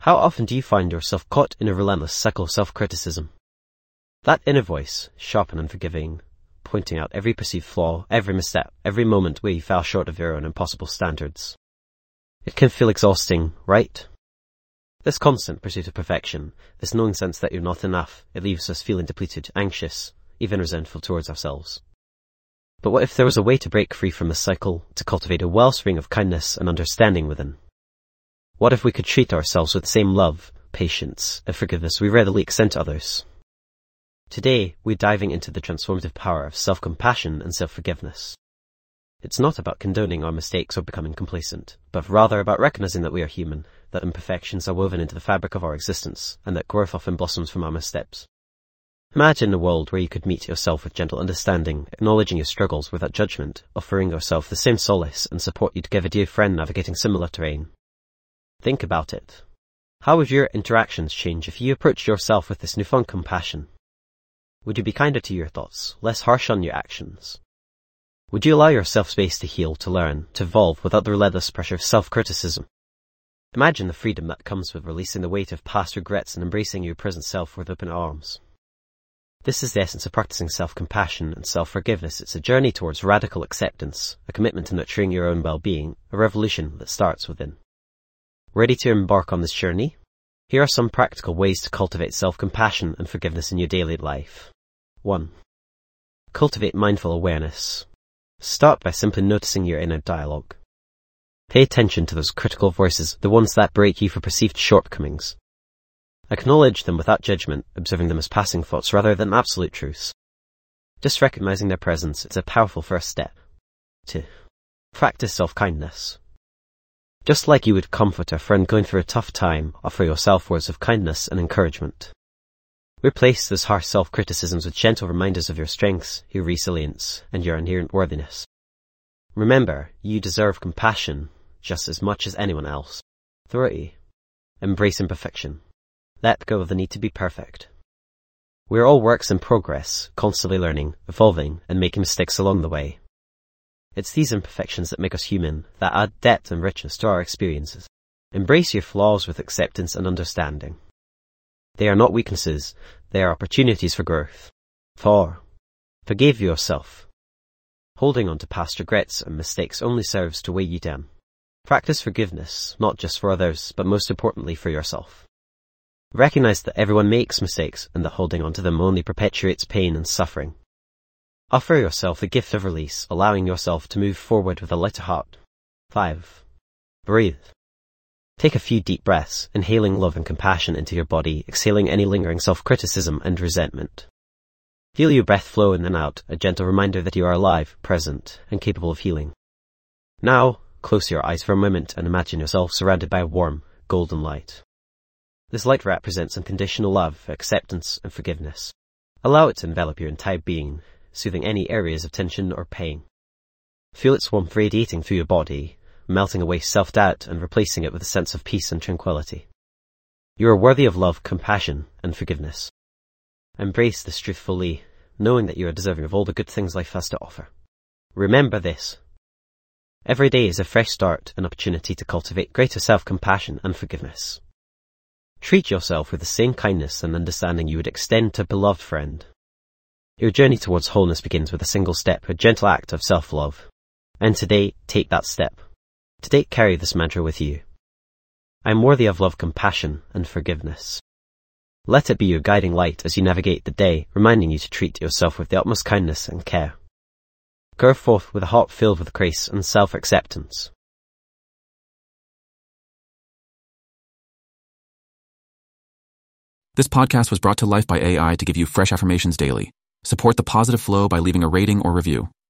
How often do you find yourself caught in a relentless cycle of self-criticism? That inner voice, sharp and unforgiving, pointing out every perceived flaw, every misstep, every moment where you fell short of your own impossible standards. It can feel exhausting, right? This constant pursuit of perfection, this knowing sense that you're not enough, it leaves us feeling depleted, anxious, even resentful towards ourselves. But what if there was a way to break free from this cycle, to cultivate a wellspring of kindness and understanding within? What if we could treat ourselves with the same love, patience, and forgiveness we readily extend to others? Today, we're diving into the transformative power of self-compassion and self-forgiveness. It's not about condoning our mistakes or becoming complacent, but rather about recognizing that we are human, that imperfections are woven into the fabric of our existence, and that growth often blossoms from our missteps. Imagine a world where you could meet yourself with gentle understanding, acknowledging your struggles without judgment, offering yourself the same solace and support you'd give a dear friend navigating similar terrain. Think about it. How would your interactions change if you approached yourself with this newfound compassion? Would you be kinder to your thoughts, less harsh on your actions? Would you allow yourself space to heal, to learn, to evolve without the relentless pressure of self-criticism? Imagine the freedom that comes with releasing the weight of past regrets and embracing your present self with open arms. This is the essence of practicing self-compassion and self-forgiveness. It's a journey towards radical acceptance, a commitment to nurturing your own well-being, a revolution that starts within. Ready to embark on this journey? Here are some practical ways to cultivate self-compassion and forgiveness in your daily life. 1. Cultivate mindful awareness. Start by simply noticing your inner dialogue. Pay attention to those critical voices, the ones that break you for perceived shortcomings. Acknowledge them without judgment, observing them as passing thoughts rather than absolute truths. Just recognizing their presence is a powerful first step. 2. Practice self-kindness. Just like you would comfort a friend going through a tough time, offer yourself words of kindness and encouragement. Replace those harsh self-criticisms with gentle reminders of your strengths, your resilience, and your inherent worthiness. Remember, you deserve compassion just as much as anyone else. 3. Embrace imperfection. Let go of the need to be perfect. We're all works in progress, constantly learning, evolving, and making mistakes along the way. It's these imperfections that make us human, that add depth and richness to our experiences. Embrace your flaws with acceptance and understanding. They are not weaknesses, they are opportunities for growth. 4. Forgive yourself. Holding on to past regrets and mistakes only serves to weigh you down. Practice forgiveness, not just for others, but most importantly for yourself. Recognize that everyone makes mistakes and that holding on to them only perpetuates pain and suffering. Offer yourself the gift of release, allowing yourself to move forward with a lighter heart. 5. Breathe. Take a few deep breaths, inhaling love and compassion into your body, exhaling any lingering self-criticism and resentment. Feel your breath flow in and out, a gentle reminder that you are alive, present, and capable of healing. Now, close your eyes for a moment and imagine yourself surrounded by a warm, golden light. This light represents unconditional love, acceptance, and forgiveness. Allow it to envelop your entire being, soothing any areas of tension or pain. Feel its warmth radiating through your body, melting away self-doubt and replacing it with a sense of peace and tranquility. You are worthy of love, compassion, and forgiveness. Embrace this truth fully, knowing that you are deserving of all the good things life has to offer. Remember this. Every day is a fresh start, an opportunity to cultivate greater self-compassion and forgiveness. Treat yourself with the same kindness and understanding you would extend to a beloved friend. Your journey towards wholeness begins with a single step, a gentle act of self-love. And today, take that step. Today, carry this mantra with you. I am worthy of love, compassion, and forgiveness. Let it be your guiding light as you navigate the day, reminding you to treat yourself with the utmost kindness and care. Go forth with a heart filled with grace and self-acceptance. This podcast was brought to life by AI to give you fresh affirmations daily. Support the positive flow by leaving a rating or review.